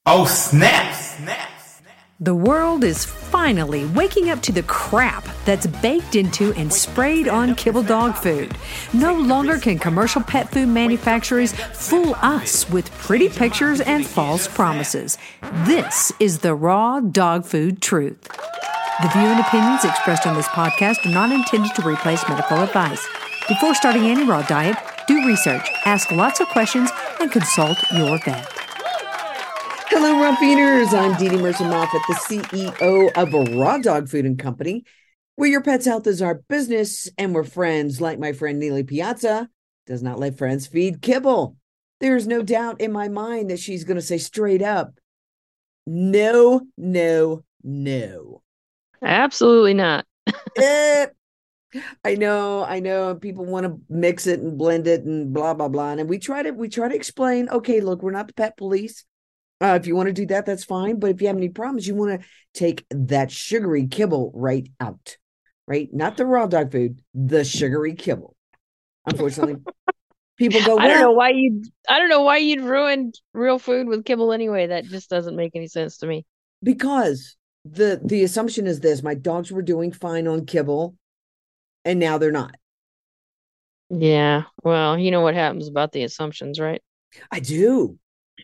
Oh, snap! The world is finally waking up to the crap that's baked into and sprayed on kibble dog food. No longer can commercial pet food manufacturers fool us with pretty pictures and false promises. This is the raw dog food truth. The view and opinions expressed on this podcast are not intended to replace medical advice. Before starting any raw diet, do research, ask lots of questions, and consult your vet. Hello, Raw Feeders. I'm Dee Dee Mercer-Moffat, the CEO of Raw Dog Food and Company, where your pet's health is our business, and we're friends like my friend Neely Piazza does not let friends feed kibble. There's no doubt in my mind that she's going to say straight up, no, no, no. Absolutely not. I know. People want to mix it and blend it and blah, blah, blah. And we try to explain, okay, look, we're not the pet police. If you want to do that, that's fine. But if you have any problems, you want to take that sugary kibble right out, right? Not the raw dog food, the sugary kibble. Unfortunately, people go, I don't know why you'd ruin real food with kibble anyway. That just doesn't make any sense to me. Because the assumption is this: my dogs were doing fine on kibble, and now they're not. Yeah, well, you know what happens about the assumptions, right? I do.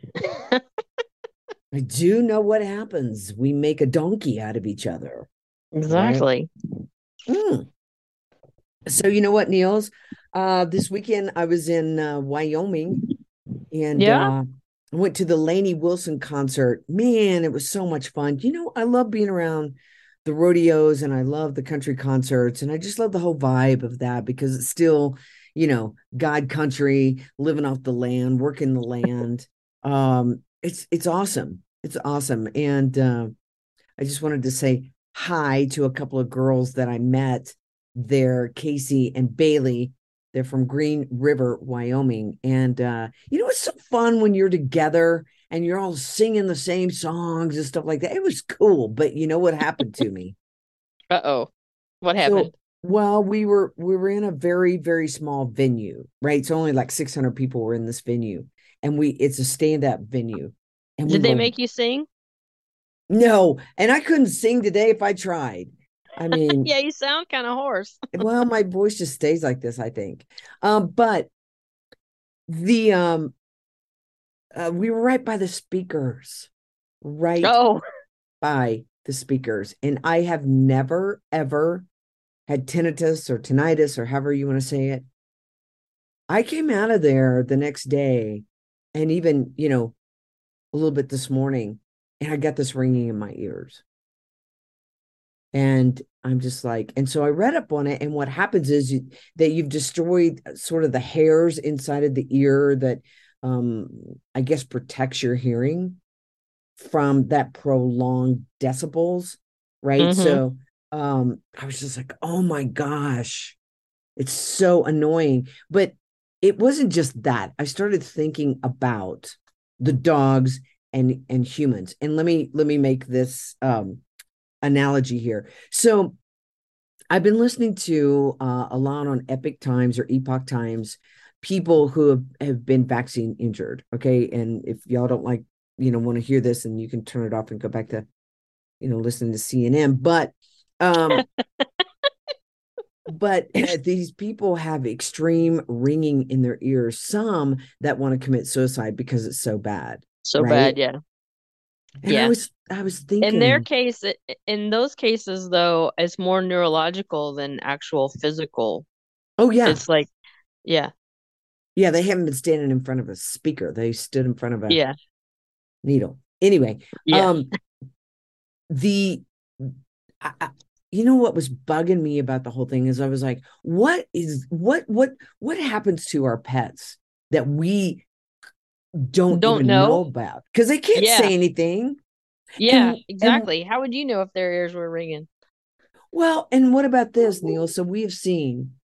I do know what happens. We make a donkey out of each other. Exactly. Right? So you know what, Niels? This weekend I was in Wyoming, and I went to the Lainey Wilson concert. Man, it was so much fun. You know, I love being around the rodeos, and I love the country concerts, and I just love the whole vibe of that because it's still, you know, God country, living off the land, working the land. It's awesome. It's awesome. And I just wanted to say hi to a couple of girls that I met there, Casey and Bailey. They're from Green River, Wyoming. And you know, it's so fun when you're together and you're all singing the same songs and stuff like that. It was cool. But you know what happened to me? Uh-oh. What happened? Well, we were in a very, very small venue, right? So only like 600 people were in this venue. And it's a stand-up venue. And Did they make you sing? No, and I couldn't sing today if I tried. I mean, yeah, you sound kind of hoarse. Well, my voice just stays like this, I think. But the we were right by the speakers, right by the speakers, and I have never ever had tinnitus or tinnitus or however you want to say it. I came out of there the next day. And even, you know, a little bit this morning, and I got this ringing in my ears. And I'm just like, and so I read up on it. And what happens is that you've destroyed sort of the hairs inside of the ear that I guess protects your hearing from that prolonged decibels. Right. Mm-hmm. So I was just like, oh my gosh, it's so annoying. But it wasn't just that. I started thinking about the dogs and humans. And let me make this analogy here. So I've been listening to a lot on Epic Times or Epoch Times, people who have been vaccine injured. Okay. And if y'all don't like, you know, want to hear this, and you can turn it off and go back to, you know, listening to CNN. But But these people have extreme ringing in their ears, some that want to commit suicide because it's so bad. So bad, yeah. And yeah. I was thinking, in those cases, though, it's more neurological than actual physical. Oh, yeah. It's like, yeah. Yeah, they haven't been standing in front of a speaker. They stood in front of a needle. Anyway, you know what was bugging me about the whole thing is I was like, what happens to our pets that we don't even know about? Because they can't say anything. Yeah, exactly. How would you know if their ears were ringing? Well, and what about this, Neil? So we have seen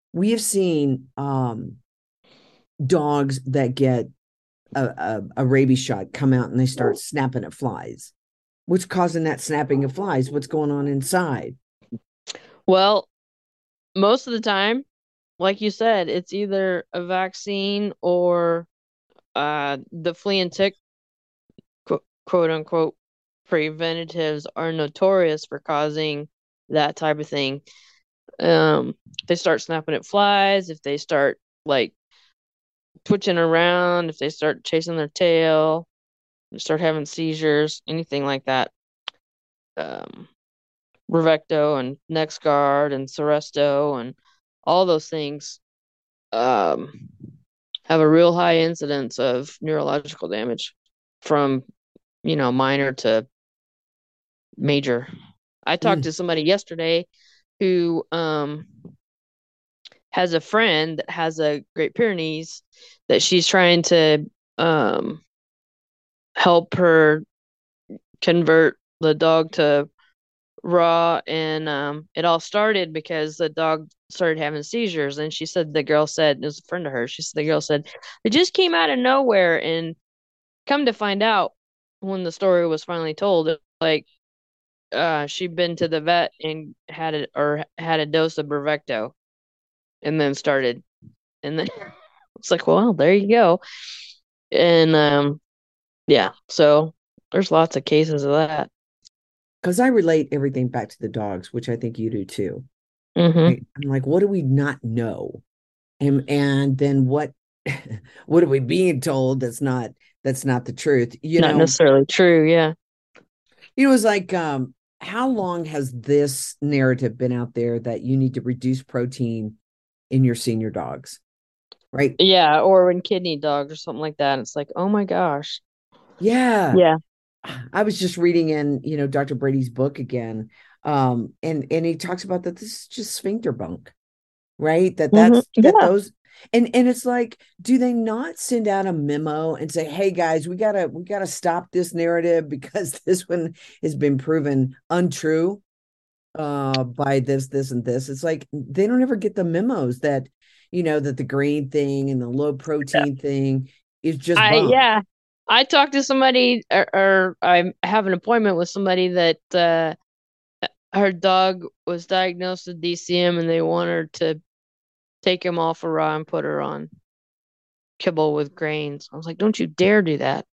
dogs that get a rabies shot come out and they start snapping at flies. What's causing that snapping of flies? What's going on inside? Well, most of the time, like you said, it's either a vaccine or the flea and tick quote unquote preventatives are notorious for causing that type of thing. If they start snapping at flies, if they start like twitching around, if they start chasing their tail, start having seizures, anything like that. Um, Bravecto and NexGard and Seresto and all those things um, have a real high incidence of neurological damage from, minor to major. I talked Mm. to somebody yesterday who has a friend that has a Great Pyrenees that she's trying to um, help her convert the dog to raw, and it all started because the dog started having seizures, and she said the girl said, it was a friend of hers, she said the girl said it just came out of nowhere, and come to find out when the story was finally told, like she'd been to the vet and had a dose of Bravecto and then started, and then it's like, well, there you go. And yeah, so there's lots of cases of that. Because I relate everything back to the dogs, which I think you do too. Mm-hmm. I'm like, what do we not know? And then what what are we being told that's not the truth? Not necessarily true, yeah. It was like, how long has this narrative been out there that you need to reduce protein in your senior dogs? Right. Yeah, or when kidney dogs or something like that. It's like, oh my gosh. Yeah. Yeah. I was just reading in, Dr. Brady's book again. And he talks about that this is just sphincter bunk, right? That Yeah. those and it's like, do they not send out a memo and say, hey guys, we gotta stop this narrative because this one has been proven untrue by this and this. It's like they don't ever get the memos that, that the green thing and the low protein thing is just bunk. Yeah. I talked to somebody, or I have an appointment with somebody that her dog was diagnosed with DCM, and they want her to take him off a raw and put her on kibble with grains. I was like, don't you dare do that.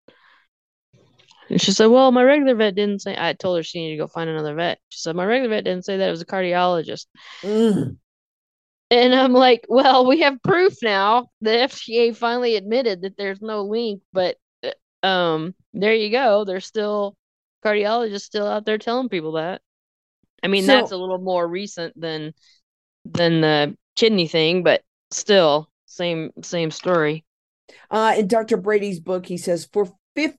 And she said, well, my regular vet didn't say. I told her she needed to go find another vet. She said, my regular vet didn't say that. It was a cardiologist. Mm. And I'm like, well, we have proof now. The FDA finally admitted that there's no link, but there you go. There's still cardiologists still out there telling people that. I mean, that's So a little more recent than the kidney thing, but still same story. in Dr. Brady's book, he says for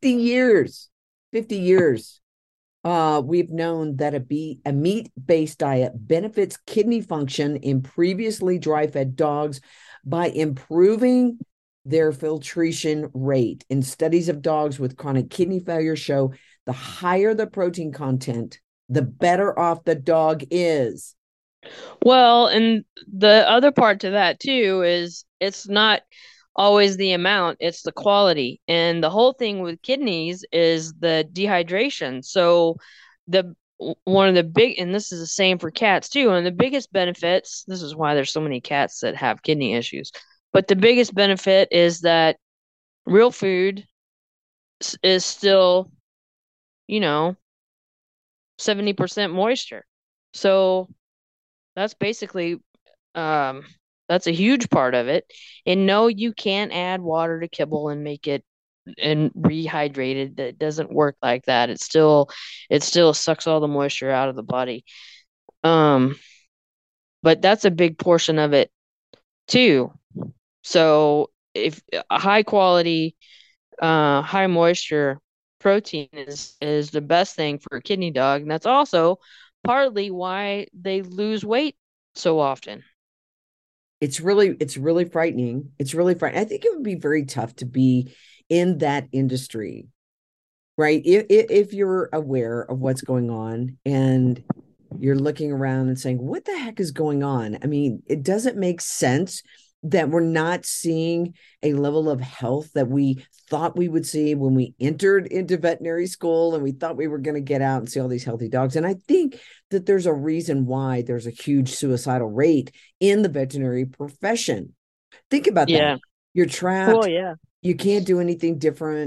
50 years, we've known that a meat-based diet benefits kidney function in previously dry-fed dogs by improving their filtration rate. In studies of dogs with chronic kidney failure show the higher the protein content, the better off the dog is. Well, and the other part to that too is it's not always the amount, it's the quality. And the whole thing with kidneys is the dehydration. So the one of the big, and this is the same for cats too, one of the biggest benefits, this is why there's so many cats that have kidney issues. But the biggest benefit is that real food is still, you know, 70% moisture. So that's basically um that's a huge part of it. And no, you can't add water to kibble and make it and rehydrate it. It doesn't work like that. It still sucks all the moisture out of the body. Um, but that's a big portion of it too. So if a high quality, high moisture protein is the best thing for a kidney dog, and that's also partly why they lose weight so often. It's really frightening. It's really frightening. I think it would be very tough to be in that industry, right? If you're aware of what's going on and you're looking around and saying, what the heck is going on? I mean, it doesn't make sense that we're not seeing a level of health that we thought we would see when we entered into veterinary school, and we thought we were going to get out and see all these healthy dogs. And I think that there's a reason why there's a huge suicidal rate in the veterinary profession. Think about that. Yeah. You're Well, trapped. yeah. You can't do anything different.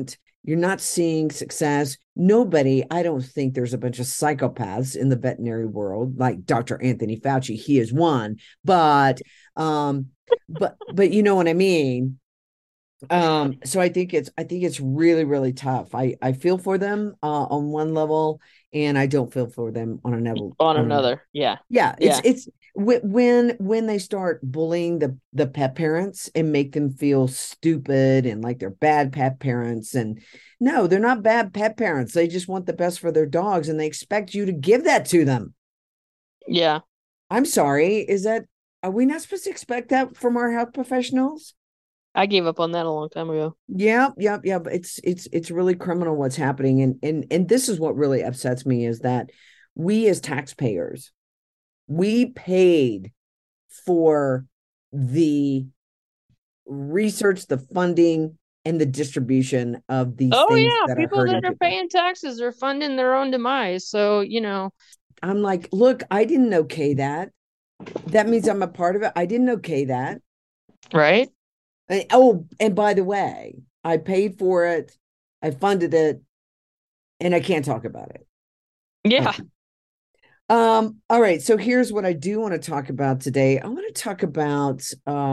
You're not seeing success. Nobody, I don't think there's a bunch of psychopaths in the veterinary world like Dr. Anthony Fauci. He is one, but you know what I mean. So I think it's really, really tough. I feel for them on one level, and I don't feel for them on another. Yeah. Yeah, it's when they start bullying the pet parents and make them feel stupid and like they're bad pet parents. And no, they're not bad pet parents. They just want the best for their dogs, and they expect you to give that to them. Yeah. I'm sorry. Are we not supposed to expect that from our health professionals? I gave up on that a long time ago. Yeah. But it's really criminal what's happening. And this is what really upsets me, is that we as taxpayers, we paid for the research, the funding, and the distribution of these things that are people hurting that are people. paying taxes are funding their own demise. So, I'm like, look, I didn't okay that. That means I'm a part of it. I didn't okay that. Right. And by the way, I paid for it, I funded it, and I can't talk about it. Yeah. Okay. All right. So here's what I do want to talk about today. I want to talk about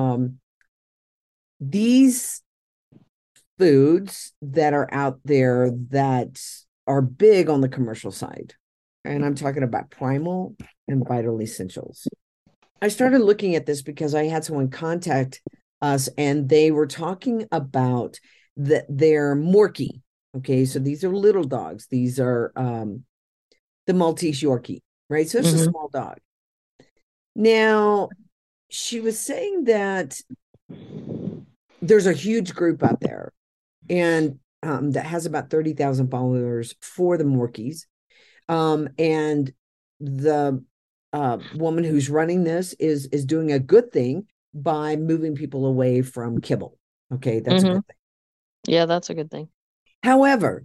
these foods that are out there that are big on the commercial side. And I'm talking about Primal and Vital Essentials. I started looking at this because I had someone contact us, and they were talking about their Morkie. Okay, so these are little dogs. These are the Maltese Yorkie, right? So it's a small dog. Now, she was saying that there's a huge group out there, and that has about 30,000 followers for the Morkies. And the woman who's running this is doing a good thing by moving people away from kibble. Okay, that's a good thing. Yeah, that's a good thing. However,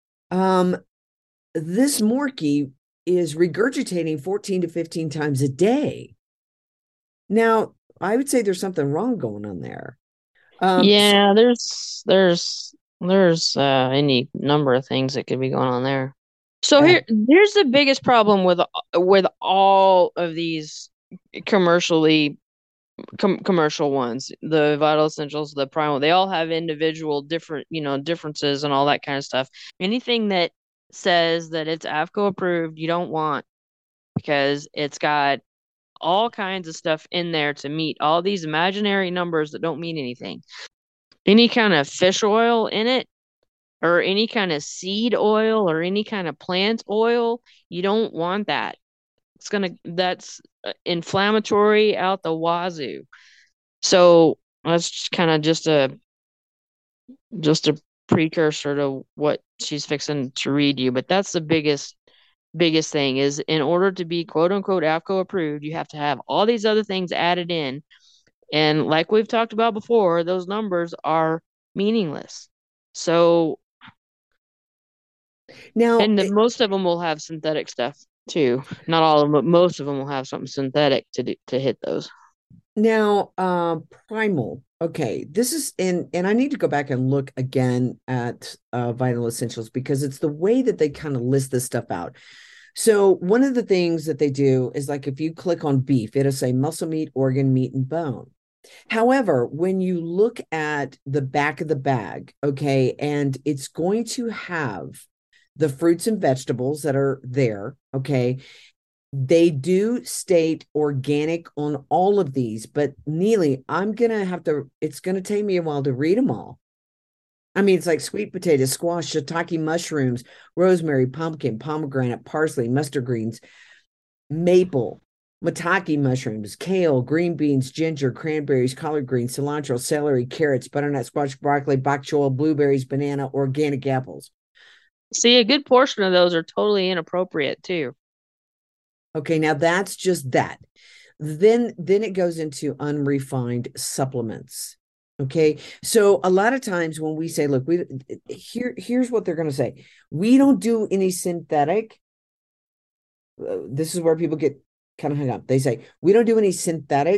this Morkie is regurgitating 14 to 15 times a day. Now, I would say there's something wrong going on there. Yeah, there's any number of things that could be going on there. So here's the biggest problem with all of these commercial ones, the Vital Essentials, the Primal. They all have individual different, differences and all that kind of stuff. Anything that says that it's AAFCO approved, you don't want, because it's got all kinds of stuff in there to meet all these imaginary numbers that don't mean anything. Any kind of fish oil in it, or any kind of seed oil, or any kind of plant oil, you don't want that. That's inflammatory out the wazoo. So that's kind of just a precursor to what she's fixing to read you. But that's the biggest thing, is in order to be quote unquote AAFCO approved, you have to have all these other things added in. And like we've talked about before, those numbers are meaningless. So now, and most of them will have synthetic stuff too. Not all of them, but most of them will have something synthetic to hit those. Now, Primal. Okay, this is and I need to go back and look again at Vital Essentials, because it's the way that they kind of list this stuff out. So one of the things that they do is, like, if you click on beef, it'll say muscle meat, organ, meat, and bone. However, when you look at the back of the bag, okay, and it's going to have the fruits and vegetables that are there, okay, they do state organic on all of these, but Neely, it's going to take me a while to read them all. I mean, it's like sweet potatoes, squash, shiitake mushrooms, rosemary, pumpkin, pomegranate, parsley, mustard greens, maple, maitake mushrooms, kale, green beans, ginger, cranberries, collard greens, cilantro, celery, carrots, butternut squash, broccoli, bok choy, blueberries, banana, organic apples. See, a good portion of those are totally inappropriate too. Okay, now that's just that. Then it goes into unrefined supplements. Okay, so a lot of times when we say, look, here's what they're going to say: we don't do any synthetic. This is where people get kind of hung up. They say we don't do any synthetic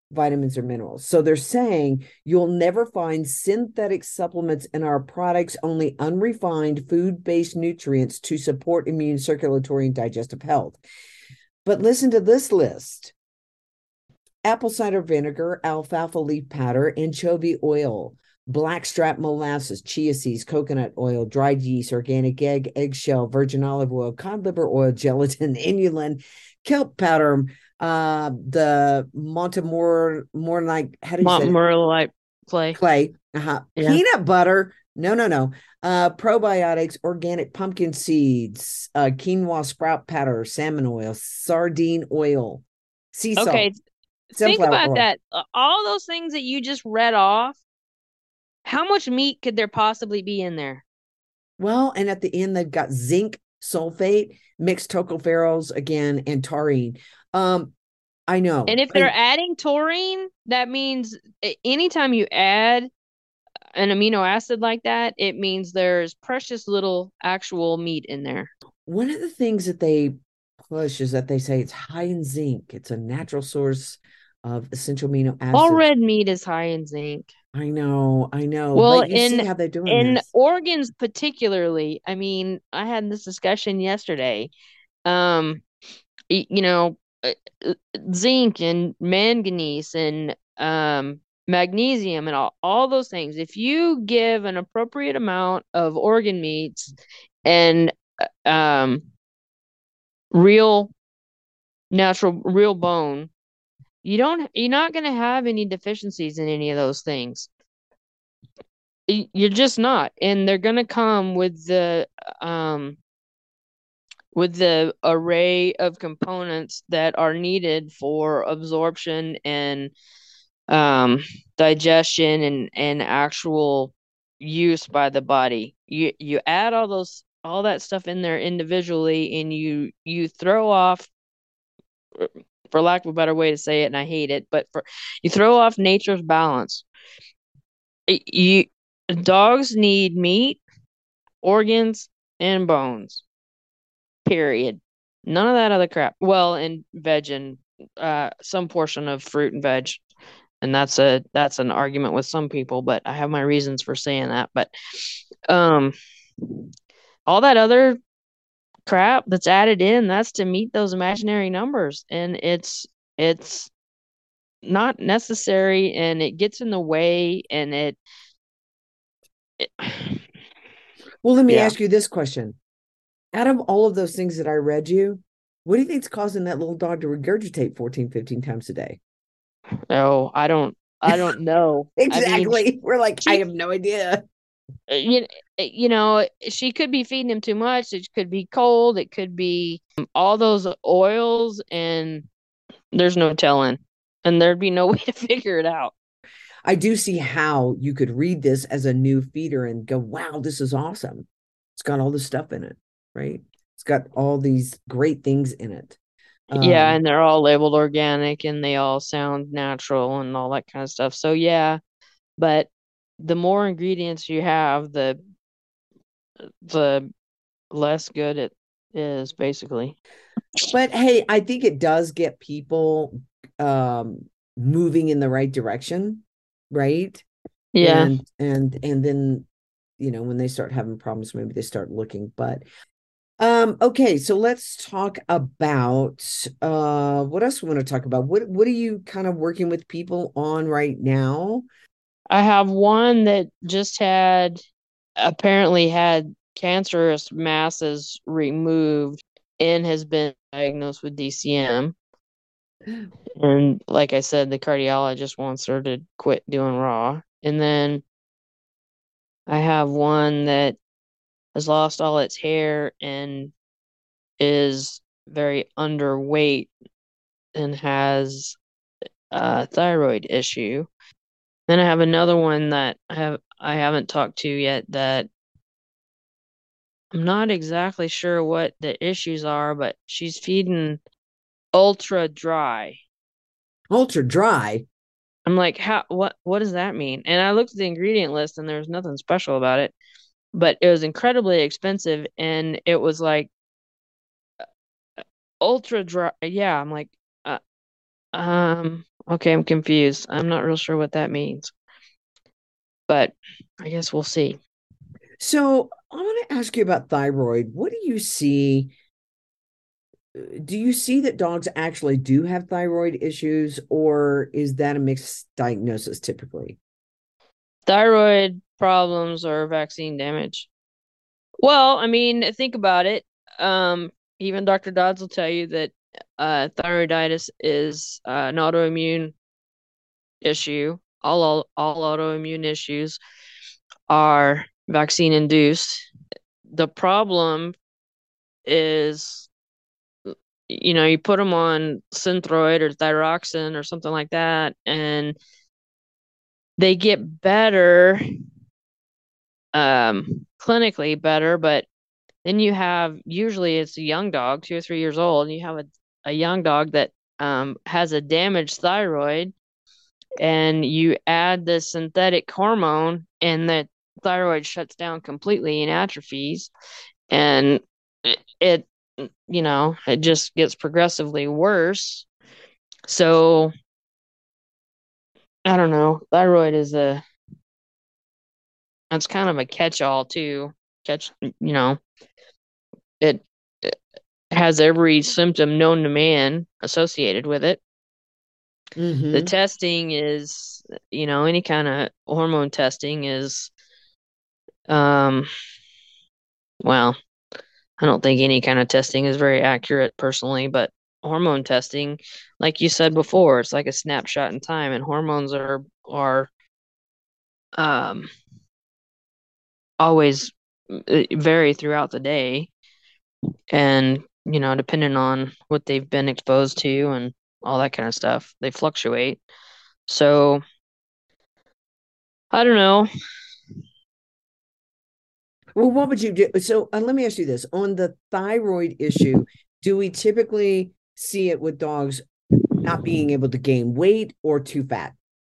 vitamins or minerals. So they're saying you'll never find synthetic supplements in our products, only unrefined food-based nutrients to support immune, circulatory, and digestive health. But listen to this list: apple cider vinegar, alfalfa leaf powder, anchovy oil, blackstrap molasses, chia seeds, coconut oil, dried yeast, organic egg, eggshell, virgin olive oil, cod liver oil, gelatin, inulin, kelp powder, the Montemorillonite, how do you say it? Morlite clay. Yeah. Peanut butter. No. Probiotics, organic pumpkin seeds, quinoa sprout powder, salmon oil, sardine oil, sea salt. Okay, think Sunflower about oil. that. All those things that you just read off, how much meat could there possibly be in there? Well, and at the end, they've got zinc sulfate, mixed tocopherols again, and taurine. I know. And if they're adding taurine, that means anytime you add an amino acid like that, it means there's precious little actual meat in there. One of the things that they push is that they say it's high in zinc. It's a natural source of essential amino acids. All red meat is high in zinc. I know. Well, but you see how they're doing in this. organs particularly, I mean, I had this discussion yesterday. You know, zinc and manganese and magnesium and all those things. If you give an appropriate amount of organ meats and real bone, you're not going to have any deficiencies in any of those things. You're just not, and they're going to come with the array of components that are needed for absorption and digestion and actual use by the body. You add all that stuff in there individually, and you throw off, for lack of a better way to say it, and I hate it, but you throw off nature's balance. Dogs need meat, organs, and bones. Period. None of that other crap. Well, and veg and some portion of fruit and veg. And that's an argument with some people, but I have my reasons for saying that. But all that other crap that's added in, that's to meet those imaginary numbers. And it's not necessary, and it gets in the way, and it Well, let me ask you this question. Out of all of those things that I read you, what do you think is causing that little dog to regurgitate 14, 15 times a day? Oh, I don't know. Exactly. I mean, we're like, I have no idea. You know, she could be feeding him too much. It could be cold. It could be all those oils, and there's no telling. And there'd be no way to figure it out. I do see how you could read this as a new feeder and go, wow, this is awesome. It's got all this stuff in it, right? It's got all these great things in it. Yeah, and they're all labeled organic, and they all sound natural and all that kind of stuff. So yeah, but the more ingredients you have, the less good it is, basically. But hey, I think it does get people moving in the right direction, right? Yeah. And then, you know, when they start having problems, maybe they start looking. But okay, so let's talk about what else we want to talk about. What are you kind of working with people on right now? I have one that just apparently had cancerous masses removed and has been diagnosed with DCM. And like I said, the cardiologist wants her to quit doing raw. And then I have one that has lost all its hair and is very underweight and has a thyroid issue. Then I have another one that I haven't talked to yet that I'm not exactly sure what the issues are, but she's feeding ultra dry. Ultra dry? I'm like, what does that mean? And I looked at the ingredient list and there was nothing special about it, but it was incredibly expensive, and it was like ultra dry. Yeah, I'm like, Okay, I'm confused. I'm not real sure what that means, but I guess we'll see. So I want to ask you about thyroid. What do you see? Do you see that dogs actually do have thyroid issues, or is that a mixed diagnosis typically? Thyroid problems or vaccine damage. Well, I mean, think about it. Even Dr. Dodds will tell you that thyroiditis is an autoimmune issue. All autoimmune issues are vaccine induced. The problem is, you put them on Synthroid or thyroxine or something like that, and they get better, clinically better, but then you have usually it's a young dog, 2 or 3 years old, and you have a young dog that has a damaged thyroid, and you add this synthetic hormone, and the thyroid shuts down completely and atrophies, and it it just gets progressively worse. So I don't know. Thyroid is it's kind of a catch-all too. Catch, it, it has every symptom known to man associated with it. The Mm-hmm. testing is, any kind of hormone testing is, um, well, I don't think any kind of testing is very accurate personally, but hormone testing, like you said before, it's like a snapshot in time, and hormones are um always vary throughout the day, and depending on what they've been exposed to and all that kind of stuff, they fluctuate. So I don't know. Well, what would you do? So let me ask you this. On the thyroid issue, do we typically see it with dogs not being able to gain weight or too fat?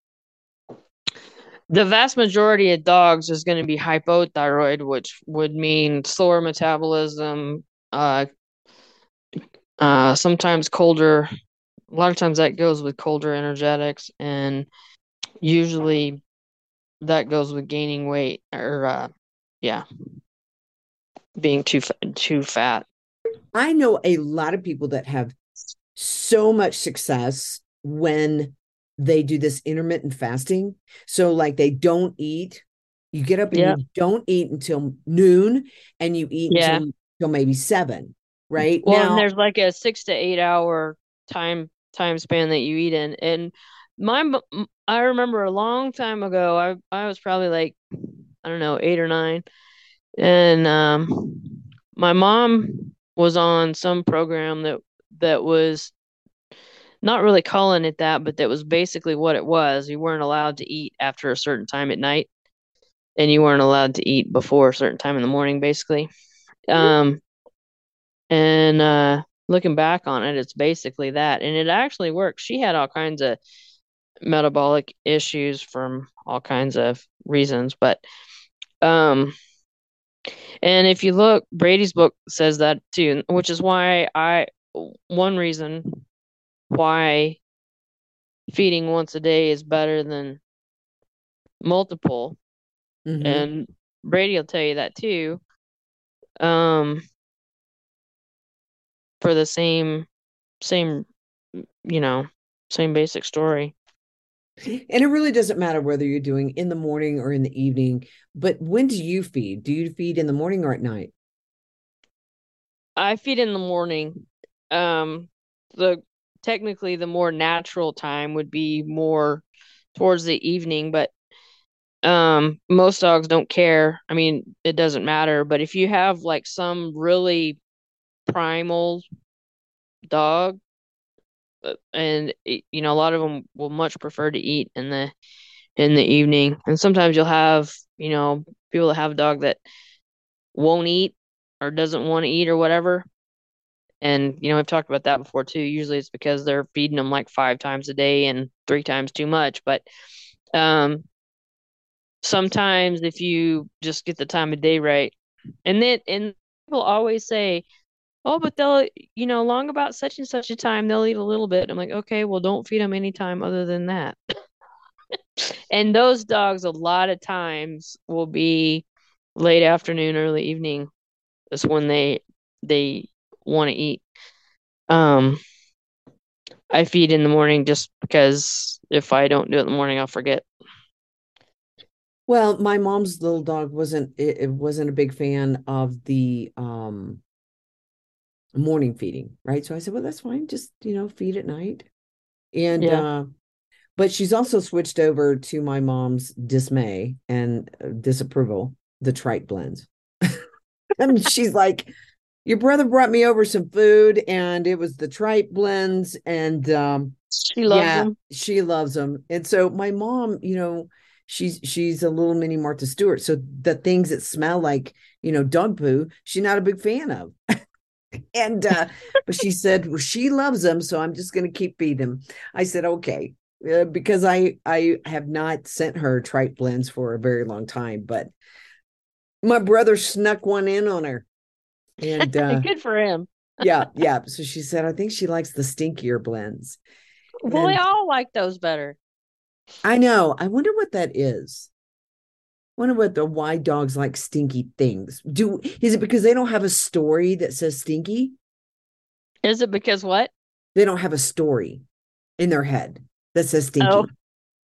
The vast majority of dogs is going to be hypothyroid, which would mean slower metabolism, uh, sometimes colder. A lot of times that goes with colder energetics, and usually that goes with gaining weight or, yeah, being too fat. I know a lot of people that have so much success when they do this intermittent fasting. So, like, they don't eat. You get up and Yeah, you don't eat until noon, and you eat yeah. until maybe 7, right? Well, and Now, there's like a 6 to 8 hour time span that you eat in. And I remember a long time ago, I was probably like, I don't know, 8 or 9, and my mom was on some program that was not really calling it that, but that was basically what it was. You weren't allowed to eat after a certain time at night, and you weren't allowed to eat before a certain time in the morning, basically. Um, and looking back on it, it's basically that, and it actually works. She had all kinds of metabolic issues from all kinds of reasons, but um, and if you look, Brady's book says that too, which is why one reason why feeding once a day is better than multiple, mhm. and Brady will tell you that too. Um, for the same, you know, same basic story. And it really doesn't matter whether you're doing in the morning or in the evening, but when do you feed? Do you feed in the morning or at night? I feed in the morning. The technically the more natural time would be more towards the evening, but most dogs don't care. I mean, it doesn't matter, but if you have like some really primal dog, and a lot of them will much prefer to eat in the evening. And sometimes you'll have, people that have a dog that won't eat or doesn't want to eat or whatever. And, I've talked about that before too. Usually it's because they're feeding them like 5 times a day and 3 times too much. But um, sometimes if you just get the time of day right, and people always say, oh, but they'll, long about such and such a time, they'll eat a little bit. I'm like, okay, well, don't feed them any time other than that. And those dogs, a lot of times, will be late afternoon, early evening. Is when they want to eat. Um, I feed in the morning just because if I don't do it in the morning, I'll forget. Well, my mom's little dog it wasn't a big fan of the morning feeding, right? So I said, well, that's fine. Just, feed at night. And Yeah. but she's also switched over to my mom's dismay and disapproval, the tripe blends. And she's like, your brother brought me over some food and it was the tripe blends and She loves yeah, them. she loves them. And so my mom, she's a little mini Martha Stewart. So the things that smell like, dog poo, she's not a big fan of. And but she said, well, she loves them, so I'm just going to keep feeding them. I said, okay, because I have not sent her tripe blends for a very long time, but my brother snuck one in on her, and Good for him. yeah, yeah. So she said, I think she likes the stinkier blends, Well, they and all like those better. I know. I wonder what that is. Wonder what the why dogs like stinky things. Is it because they don't have a story that says stinky? Is it because what? They don't have a story in their head that says Oh, stinky.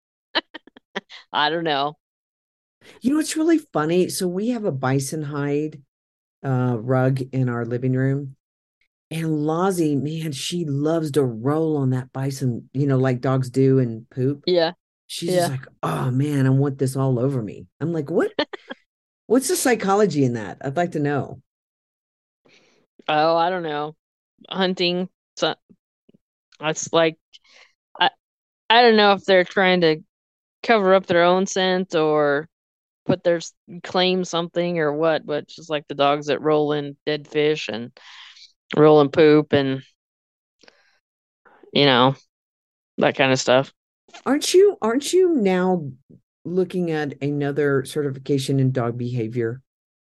I don't know. It's really funny. So we have a bison hide rug in our living room. And Lozzie, man, she loves to roll on that bison, like dogs do and poop. Yeah, She's just yeah. like, oh man, I want this all over me. I'm like, what? What's the psychology in that? I'd like to know. Oh, I don't know. Hunting. So it's like I I don't know if they're trying to cover up their own scent or put their claim something or what, but it's just like the dogs that roll in dead fish and roll in poop and you know that kind of stuff. Aren't you now looking at another certification in dog behavior?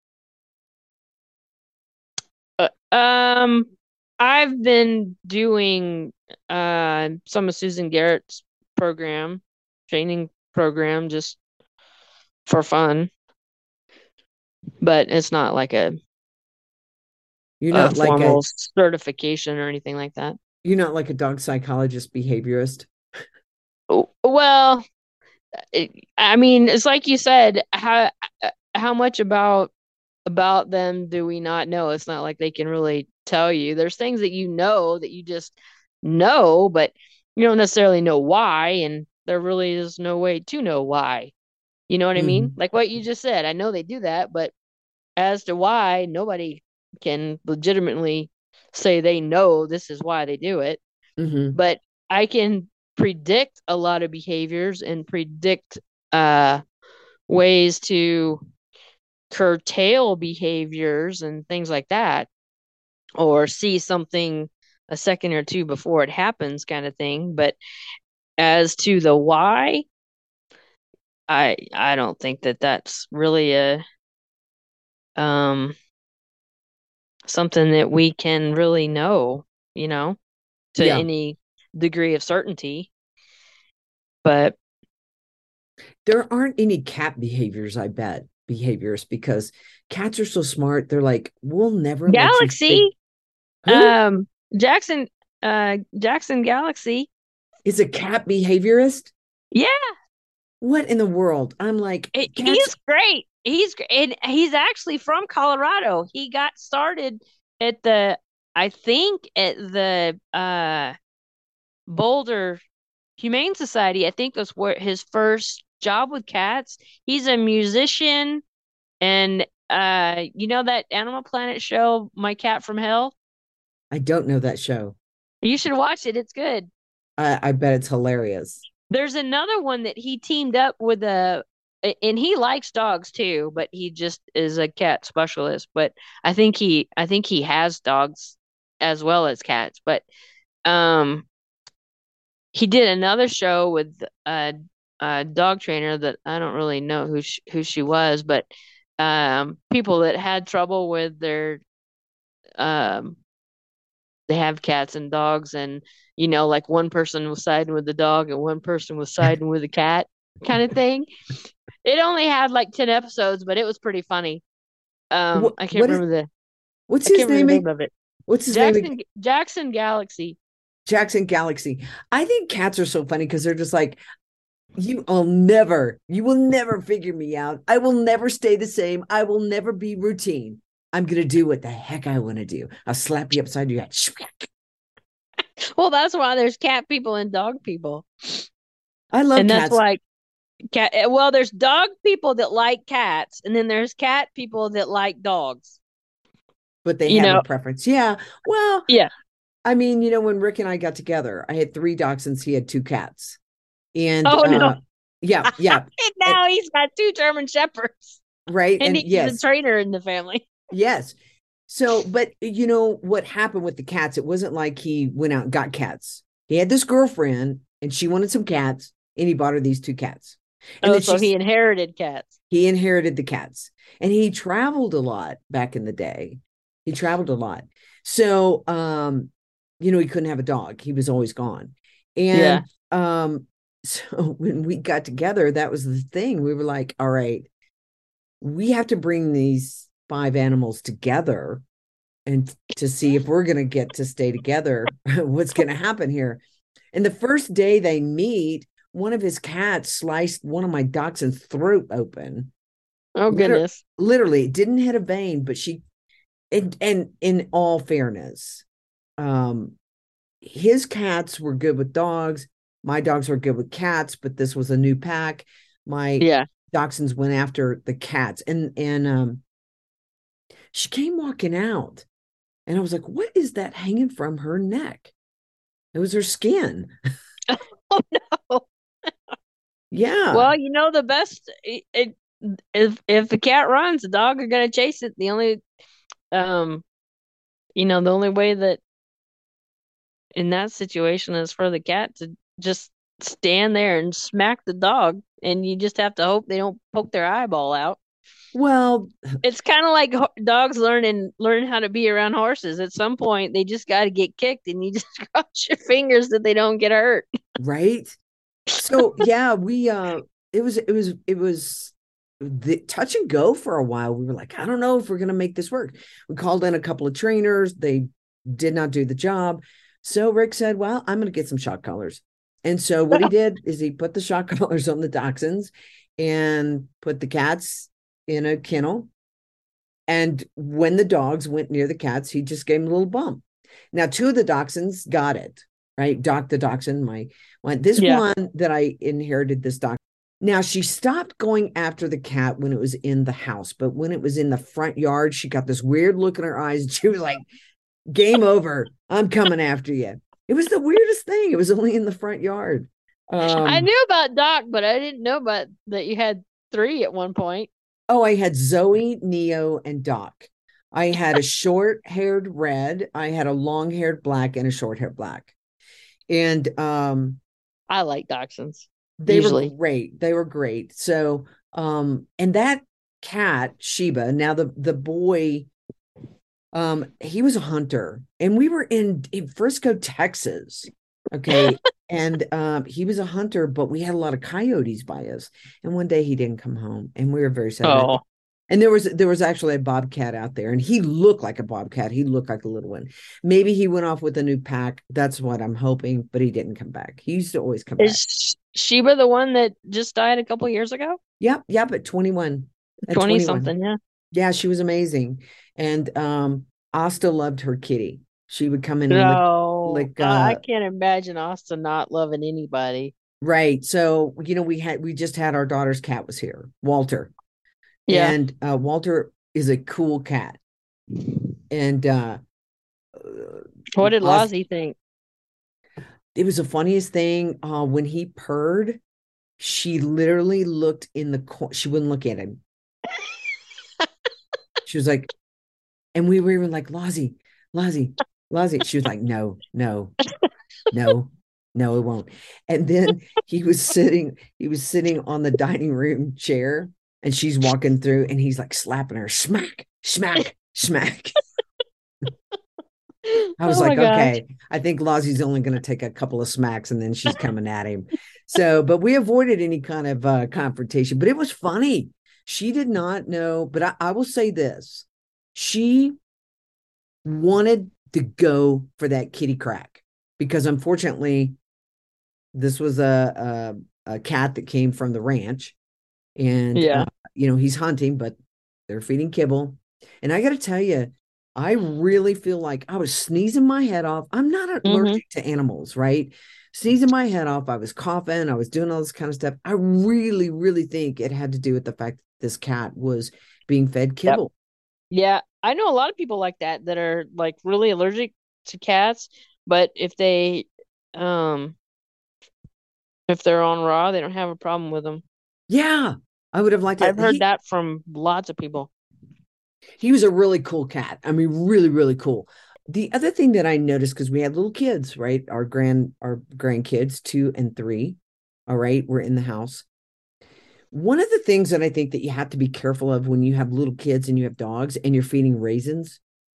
Uh, um, I've been doing some of Susan Garrett's program, training program, just for fun, but it's not like You're a not like a formal certification or anything like that. you're not like a dog psychologist behaviorist. Well, I mean, it's like you said, how much about them do we not know? It's not like they can really tell you. There's things that you know that you just know, but you don't necessarily know why, and there really is no way to know why. You know what I mean? Mm-hmm. Like what you just said. I know they do that, but as to why, nobody can legitimately say they know this is why they do it. Mm-hmm. But I can predict a lot of behaviors and predict uh ways to curtail behaviors and things like that, or see something a second or two before it happens, kind of thing. But as to the why, I don't think that that's really a um something that we can really know, you know, to Yeah. any degree of certainty. But There aren't any cat behaviors, I bet, behaviors, because cats are so smart. They're like, we'll never let you think. Galaxy, Who Jackson, Jackson Galaxy, is a cat behaviorist? yeah, What in the world? I'm like, cats. he's great. And he's actually from Colorado. He got started at I think at the Boulder Humane Society. I think that's where his first job with cats. He's a musician, and you know that Animal Planet show, My Cat from Hell? I don't know that show. You should watch it. It's good. I bet it's hilarious. There's another one that he teamed up with and he likes dogs too, but he just is a cat specialist. But I think he has dogs as well as cats. But um, he did another show with a dog trainer that I don't really know who she was, but people that had trouble with their they have cats and dogs, and like one person was siding with the dog and one person was siding with the cat, kind of thing. It only had like 10 episodes, but it was pretty funny. What I can't what is remember what's I his can't remember the name? name of it. What's his name? Jackson Galaxy. Jackson Galaxy. I think cats are so funny because they're just like, you will never figure me out. I will never stay the same. I will never be routine. I'm going to do what the heck I want to do. I'll slap you upside your head. Well, that's why there's cat people and dog people. I love And that's cats. why well, there's dog people that like cats, and then there's cat people that like dogs. But they have a preference. Yeah. Well, yeah. I mean, when Rick and I got together, I had 3 dachshunds. He had 2 cats. And no. Yeah. And now he's got 2 German Shepherds. Right. And he's yes. the trainer in the family. Yes. So, but what happened with the cats? It wasn't like he went out and got cats. He had this girlfriend and she wanted some cats and he bought her these 2 cats. And so he inherited cats. He inherited the cats and he traveled a lot back in the day. He traveled a lot. So, he couldn't have a dog. He was always gone. And, so when we got together, that was the thing. We were like, all right, we have to bring these 5 animals together and to see if we're going to get to stay together, what's going to happen here. And the first day they meet, one of his cats sliced one of my dachshund's throat open. Oh, goodness. Literally, it didn't hit a vein, but and in all fairness, his cats were good with dogs. My dogs were good with cats, but this was a new pack. My dachshunds went after the cats, and she came walking out, and I was like, "What is that hanging from her neck?" It was her skin. Oh no! Yeah. Well, the best if the cat runs, the dog are gonna chase it. The only, the only way that in that situation is for the cat to just stand there and smack the dog, and you just have to hope they don't poke their eyeball out. Well, it's kind of like dogs learning how to be around horses. At some point, they just got to get kicked, and you just cross your fingers that they don't get hurt. Right. So yeah, we it was the touch and go for a while. We were like, I don't know if we're going to make this work. We called in a couple of trainers. They did not do the job. So Rick said, well, I'm going to get some shock collars. And so what he did is he put the shock collars on the dachshunds and put the cats in a kennel. And when the dogs went near the cats, he just gave them a little bump. Now, 2 of the dachshunds got it, right? Doc the dachshund, one that I inherited, this dachshund. Now, she stopped going after the cat when it was in the house, but when it was in the front yard, she got this weird look in her eyes. And she was like, game over. I'm coming after you. It was the weirdest thing. It was only in the front yard. I knew about Doc, but I didn't know about that you had 3 at one point. Oh, I had Zoe, Neo, and Doc. I had a short-haired red. I had a long-haired black and a short-haired black. And I like dachshunds. They were great. They were great. So, and that cat, Sheba, now the boy, he was a hunter, and we were in Frisco, Texas. Okay. And he was a hunter, but we had a lot of coyotes by us. And one day he didn't come home, and we were very sad. Oh. And there was actually a bobcat out there, and he looked like a bobcat. He looked like a little one. Maybe he went off with a new pack. That's what I'm hoping, but he didn't come back. He used to always come back. Is Sheba the one that just died a couple years ago? Yep, at 21. At 20 something, yeah. Yeah, she was amazing. And Asta loved her kitty. She would come in and lick I can't imagine Asta not loving anybody. Right. So, we just had our daughter's cat was here, Walter. Yeah. And Walter is a cool cat. And what did Lozzie think? It was the funniest thing. When he purred, she literally looked in the corner. She wouldn't look at him. She was like, and we were even like, Lozzie. She was like, no, it won't. And then he was sitting on the dining room chair, and she's walking through, and he's like slapping her, smack. I I was Oh my like, gosh. okay, I think Lozzie's only going to take a couple of smacks and then she's coming at him. So, but we avoided any kind of confrontation, but it was funny. She did not know, but I will say this. She wanted to go for that kitty crack because unfortunately this was a cat that came from the ranch and, Yeah. he's hunting, but they're feeding kibble. And I got to tell you, I really feel like I was sneezing my head off. I'm not allergic to animals, right? Sneezing my head off. I was coughing. I was doing all this kind of stuff. I really, really think it had to do with the fact that this cat was being fed Yep. kibble. Yeah. I know a lot of people like that are like really allergic to cats, but if they're on raw, they don't have a problem with them. Yeah, I would have liked it. I've heard that from lots of people. He was a really cool cat. I mean, really, really cool. The other thing that I noticed, because we had little kids, right? Our grandkids, 2 and 3. All right, we're in the house. One of the things that I think that you have to be careful of when you have little kids and you have dogs and you're feeding raisins.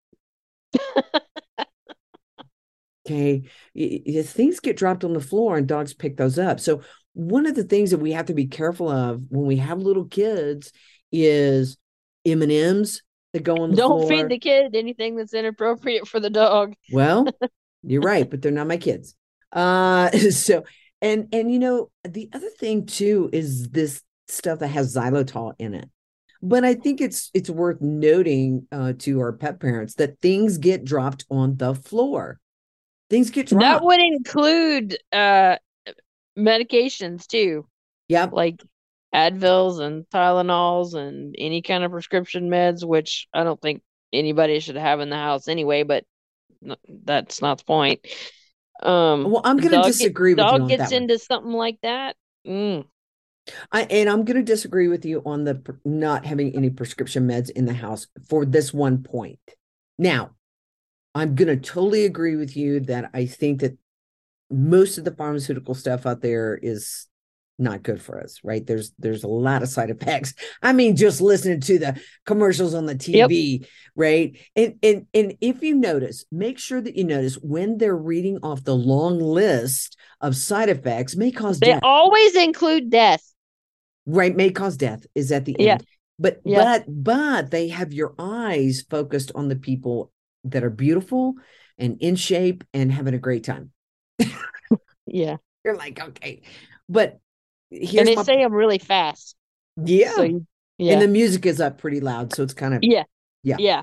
Okay, things get dropped on the floor and dogs pick those up. So one of the things that we have to be careful of when we have little kids is M&Ms that go on the Don't floor. feed the kid anything that's inappropriate for the dog. Well, you're right, but they're not my kids. So and the other thing too is this stuff that has xylitol in it. But I think it's worth noting to our pet parents that things get dropped on the floor. Things get dropped. That would include medications too. Yep. Like Advils and Tylenols and any kind of prescription meds, which I don't think anybody should have in the house anyway, but that's not the point. Well, I'm going to disagree with you on that. Dog gets into something like that. And I'm going to disagree with you on the not having any prescription meds in the house for this one point. Now, I'm going to totally agree with you that I think that most of the pharmaceutical stuff out there is not good for us, right? There's a lot of side effects. I mean, just listening to the commercials on the TV, yep. Right? And if you notice, make sure that you notice when they're reading off the long list of side effects may cause death. They always include death. Right, may cause death is at the end. But they have your eyes focused on the people that are beautiful and in shape and having a great time. Yeah. You're like, okay. But and they say them really fast. Yeah. So, yeah. And the music is up pretty loud. So it's kind of Yeah.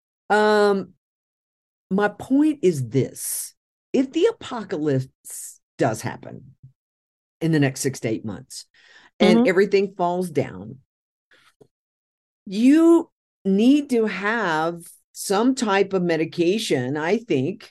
My point is this. If the apocalypse does happen in the next 6 to 8 months and everything falls down, you need to have some type of medication, I think,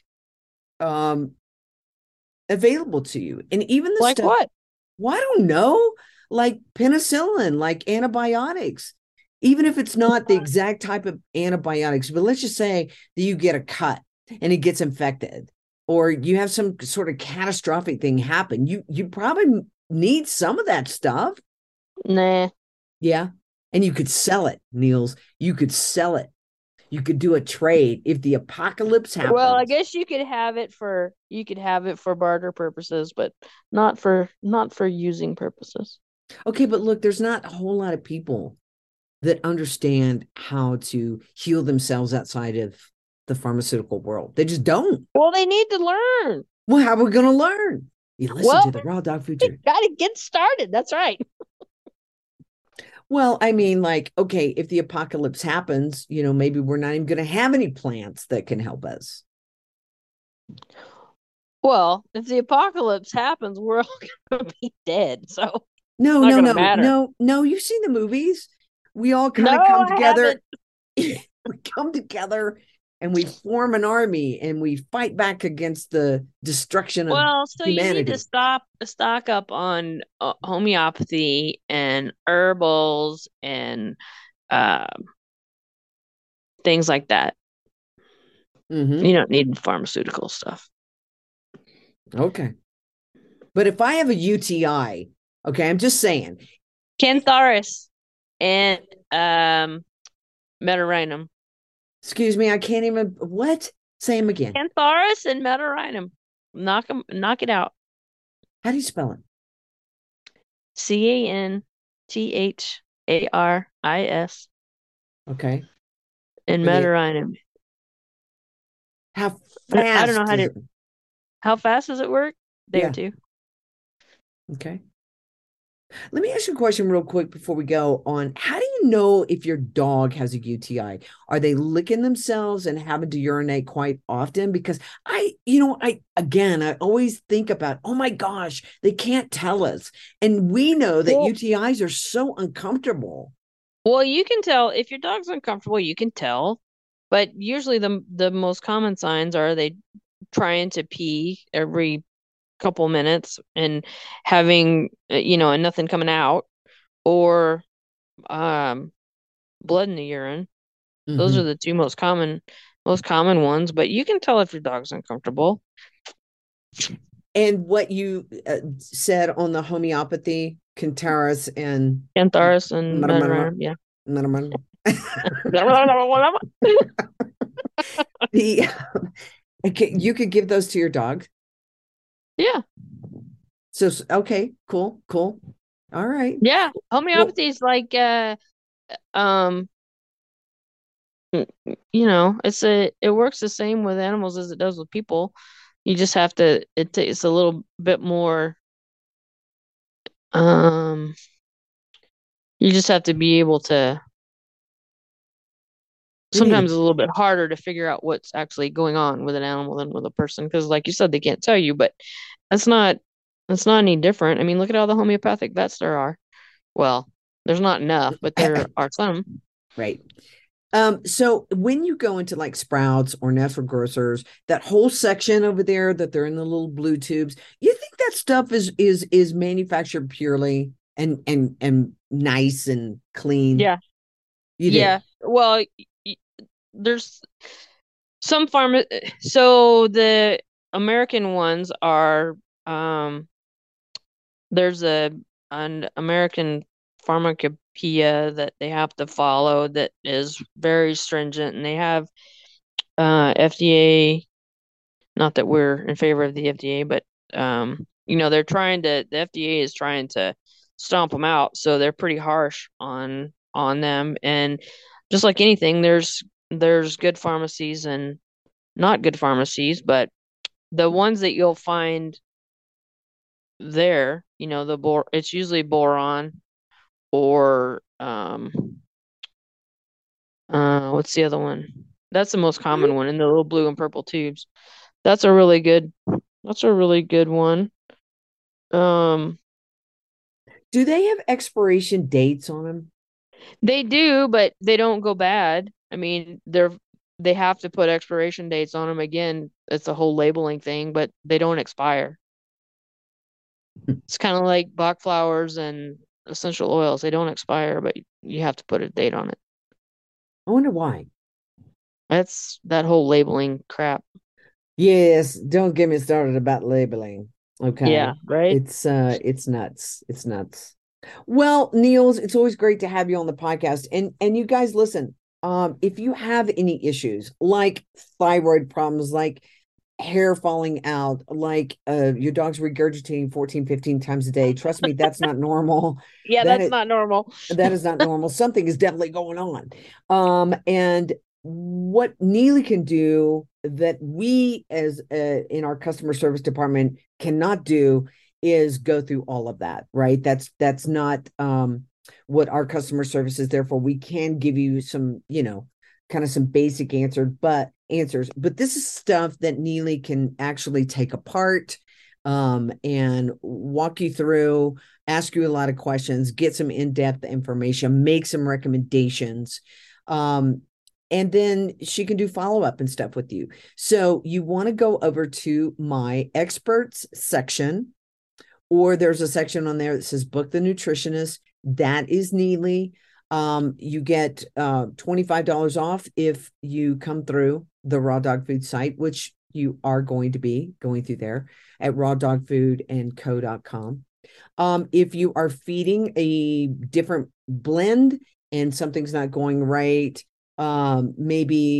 available to you. And even the like stuff, what? Well, I don't know, like penicillin, like antibiotics, even if it's not the exact type of antibiotics, but let's just say that you get a cut and it gets infected, or you have some sort of catastrophic thing happen. You probably need some of that stuff. Nah. Yeah. And you could sell it, Niels. You could sell it. You could do a trade if the apocalypse happens. Well, I guess you could have it for barter purposes, but not for using purposes. Okay, but look, there's not a whole lot of people that understand how to heal themselves outside of the pharmaceutical world. They just don't. Well, they need to learn. Well, how are we going to learn? You listen to the Raw Dog Food Journey. Got to get started. That's right. Well, I mean, like, okay, if the apocalypse happens, maybe we're not even going to have any plants that can help us. Well, if the apocalypse happens, we're all going to be dead. So no. You've seen the movies. We all kind of come together. We come together and we form an army and we fight back against the destruction of humanity. You need to stock up on homeopathy and herbals and things like that. You don't need pharmaceutical stuff. Okay. But if I have a UTI, okay, I'm just saying. Cantharis and Meteorinum. Excuse me, I can't even, what? Say them again. Cantharis and Metaurinum. Knock it out. How do you spell it? Cantharis. Okay. And Metaurinum. How I don't fast know how fast does it work? Day or two. Okay. Let me ask you a question real quick before we go on. How do you know if your dog has a UTI? Are they licking themselves and having to urinate quite often? Because I always think about, oh my gosh, they can't tell us. And we know that UTIs are so uncomfortable. Well, you can tell if your dog's uncomfortable, you can tell. But usually the most common signs are they trying to pee every couple minutes and having and nothing coming out, or blood in the urine. Those are the two most common ones, but you can tell if your dog's uncomfortable. And what you said on the homeopathy, Cantharis and Metaurinum, yeah. You could give those to your dog. Yeah. So okay, cool. All right. Yeah, homeopathy is like it works the same with animals as it does with people. You just have to. It's a little bit more. You just have to be able to. Sometimes it's a little bit harder to figure out what's actually going on with an animal than with a person, because, like you said, they can't tell you. But that's not any different. I mean, look at all the homeopathic vets there are. Well, there's not enough, but there are some. Right. So when you go into like Sprouts or Natural Grocers, that whole section over there that they're in the little blue tubes, you think that stuff is manufactured purely and nice and clean? Yeah. You do? Yeah. Well, there's some so the American ones are there's an American pharmacopoeia that they have to follow that is very stringent, and they have FDA, not that we're in favor of the FDA, but the FDA is trying to stomp them out, so they're pretty harsh on them. And just like anything, there's good pharmacies and not good pharmacies, but the ones that you'll find there, it's usually boron or what's the other one? That's the most common one in the little blue and purple tubes. That's a really good one. Do they have expiration dates on them? They do, but they don't go bad. I mean, they have to put expiration dates on them. Again, it's a whole labeling thing, but they don't expire. It's kind of like Bach flowers and essential oils. They don't expire, but you have to put a date on it. I wonder why. That's that whole labeling crap. Yes, don't get me started about labeling. Okay. Yeah, right. It's nuts. It's nuts. Well, Niels, it's always great to have you on the podcast. And you guys listen, if you have any issues like thyroid problems, like hair falling out, like your dog's regurgitating 14, 15 times a day, trust me, that's not normal. Yeah, that's not normal. That is not normal. Something is definitely going on. And what Neely can do that we as in our customer service department cannot do is go through all of that, right? That's not what our customer service is. Therefore, we can give you some, kind of some basic answers, but this is stuff that Neely can actually take apart and walk you through, ask you a lot of questions, get some in-depth information, make some recommendations. And then she can do follow-up and stuff with you. So you want to go over to my experts section, or there's a section on there that says book the nutritionist. That is Neely. You get $25 off if you come through the Raw Dog Food site, which you are going to be going through there at rawdogfoodandco.com. If you are feeding a different blend and something's not going right, maybe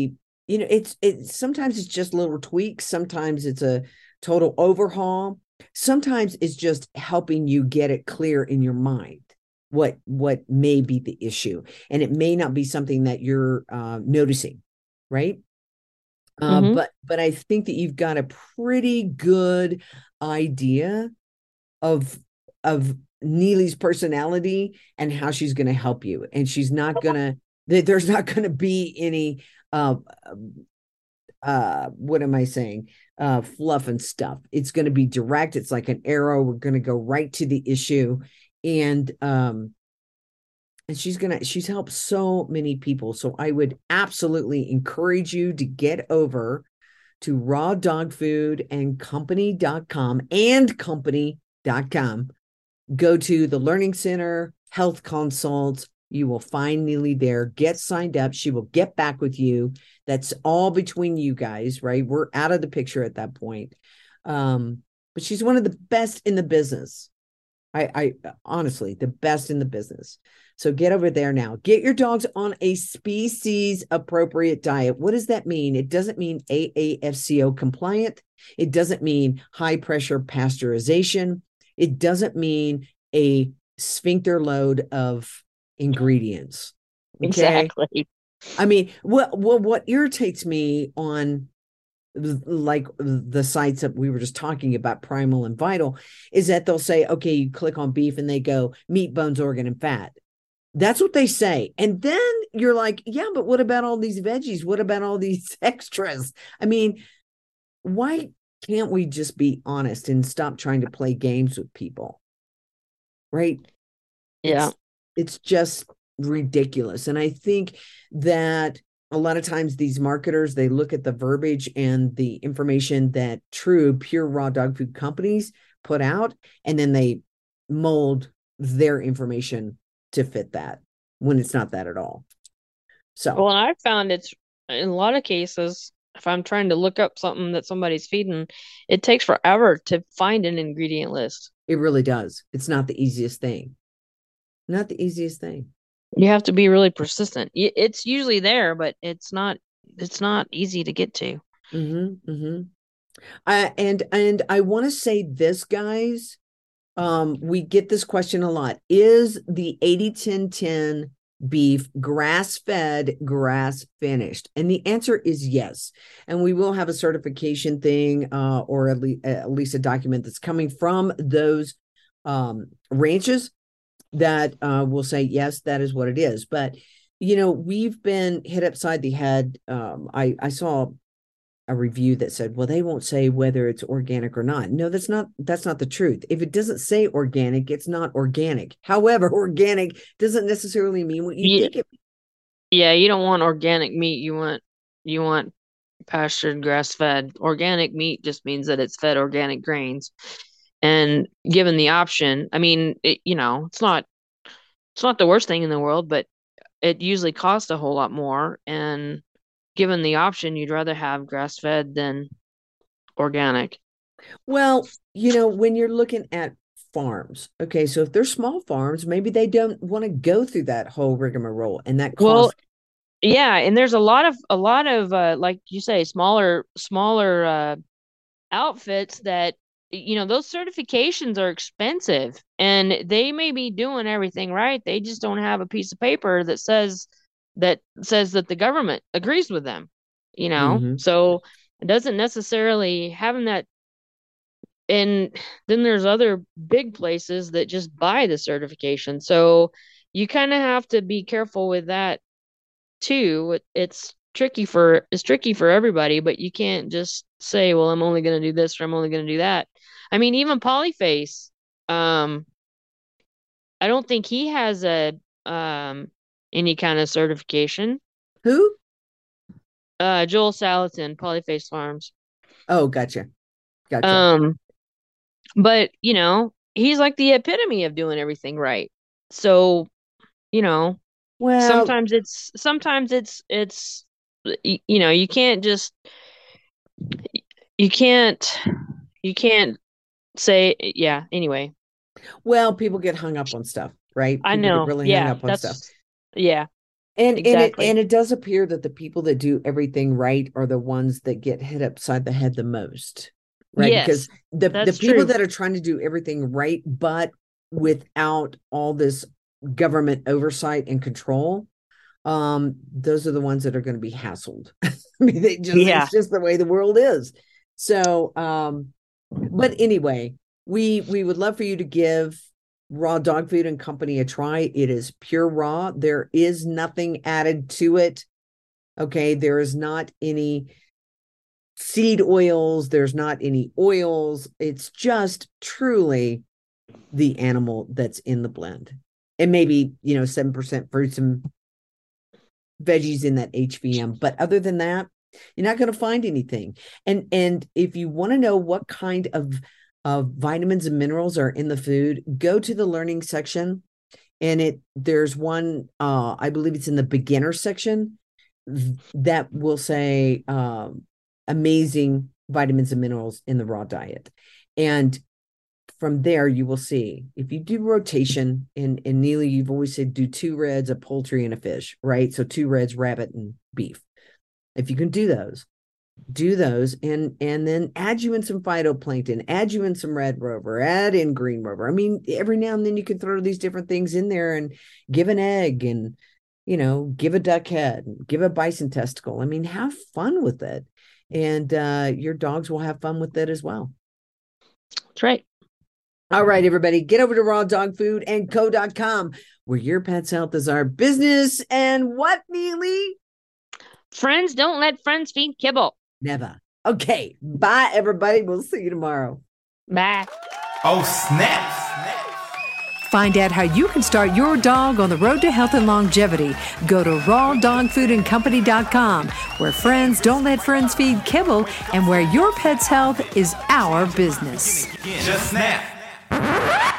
it's sometimes it's just little tweaks, sometimes it's a total overhaul, sometimes it's just helping you get it clear in your mind what may be the issue, and it may not be something that you're noticing, right? Mm-hmm. But I think that you've got a pretty good idea of Neely's personality and how she's going to help you, and she's not going to, there's not going to be any what am I saying, fluff and stuff. It's going to be direct. It's like an arrow. We're going to go right to the issue. And she's helped so many people, so I would absolutely encourage you to get over to rawdogfoodandcompany.com and company.com. Go to the Learning Center, health consults. You will find Neely there. Get signed up. She will get back with you. That's all between you guys, right? We're out of the picture at that point. But she's one of the best in the business. I honestly, the best in the business. So get over there now. Get your dogs on a species appropriate diet. What does that mean? It doesn't mean AAFCO compliant. It doesn't mean high pressure pasteurization. It doesn't mean a sphincter load of ingredients. Okay. Exactly. I mean, what irritates me on like the sites that we were just talking about, Primal and Vital, is that they'll say, okay, you click on beef and they go meat, bones, organ, and fat. That's what they say. And then you're like, yeah, but what about all these veggies? What about all these extras? I mean, why can't we just be honest and stop trying to play games with people? Right? Yeah. It's just ridiculous. And I think that a lot of times these marketers, they look at the verbiage and the information that true pure raw dog food companies put out, and then they mold their information to fit that when it's not that at all. So, Well, and I found it's in a lot of cases, if I'm trying to look up something that somebody's feeding, it takes forever to find an ingredient list. it really does. It's not the easiest thing. Not the easiest thing. You have to be really persistent. It's usually there, but it's not easy to get to. Mm-hmm, mm-hmm. And I want to say this, guys. We get this question a lot. Is the 80-10-10 beef grass-fed, grass-finished? And the answer is yes. And we will have a certification thing, or at least a document that's coming from those ranches that will say, yes, that is what it is. But, we've been hit upside the head. I saw a review that said, well, they won't say whether it's organic or not. No, that's not the truth. If it doesn't say organic, it's not organic. However, organic doesn't necessarily mean what you think it means. Yeah, you don't want organic meat. You want pastured, grass-fed. Organic meat just means that it's fed organic grains. And given the option, I mean, it's not the worst thing in the world, but it usually costs a whole lot more. And given the option, you'd rather have grass-fed than organic. Well, when you're looking at farms, okay, so if they're small farms, maybe they don't want to go through that whole rigmarole, and that Well, costs. yeah, and there's a lot of like you say, smaller outfits that those certifications are expensive, and they may be doing everything right. They just don't have a piece of paper that the government agrees with them. Mm-hmm. So it doesn't necessarily having that. And then there's other big places that just buy the certification. So you kind of have to be careful with that too. It's tricky for everybody, but you can't just say, well, I'm only going to do this or I'm only going to do that. I mean, even Polyface, um, I don't think he has a any kind of certification. Who? Joel Salatin, Polyface Farms. Oh, gotcha. Um, but he's like the epitome of doing everything right. So, you know, Well, sometimes it's you can't just you can't you can't say yeah. Anyway, people get hung up on stuff, right? I People get know. really hung Yeah, up on stuff. yeah. And exactly. it does appear that the people that do everything right are the ones that get hit upside the head the most, right? Yes, because the people true. that are trying to do everything right, but without all this government oversight and control, those are the ones that are going to be hassled. I mean, it's just the way the world is. So, but anyway, we would love for you to give Raw Dog Food and Company a try. It is pure raw. There is nothing added to it. Okay. There is not any seed oils. There's not any oils. It's just truly the animal that's in the blend. And maybe, 7% fruits and veggies in that HVM. But other than that, you're not going to find anything. And if you want to know what kind of vitamins and minerals are in the food, go to the learning section. And there's one, I believe it's in the beginner section, that will say amazing vitamins and minerals in the raw diet. And from there, you will see if you do rotation, and Neely, you've always said do 2 reds, a poultry, and a fish, right? So 2 reds, rabbit, and beef. If you can do those, and then add you in some phytoplankton, add you in some red rover, add in green rover. I mean, every now and then you can throw these different things in there and give an egg and, give a duck head, give a bison testicle. I mean, have fun with it. And your dogs will have fun with it as well. That's right. All right, everybody, get over to rawdogfoodandco.com, where your pet's health is our business. And what, Neely? Friends don't let friends feed kibble. Never. Okay. Bye, everybody. We'll see you tomorrow. Bye. Oh, snap. Find out how you can start your dog on the road to health and longevity. Go to rawdogfoodandcompany.com, where friends don't let friends feed kibble, and where your pet's health is our business. Just snap.